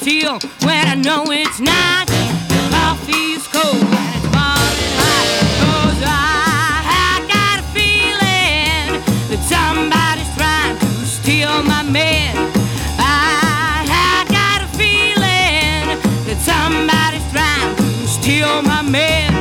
steal when I know it's not. The coffee's cold and it's boiling hot. 'Cause I got a feeling that somebody's trying to steal my man. I got a feeling that somebody's trying to steal my man.